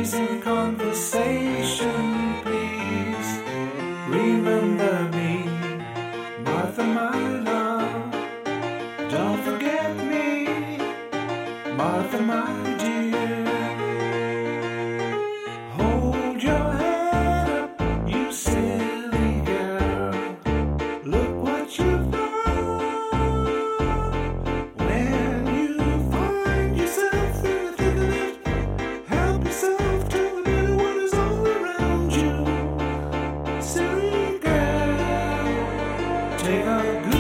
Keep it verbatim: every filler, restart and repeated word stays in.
decent conversation, please. Remember me, Martha, my love. Don't forget me, Martha, my dear. Hold your head up, you silly girl. Look what you've done. When you find yourself in the thick of it, help yourself to the little one who's all around you. Silly girl, take a good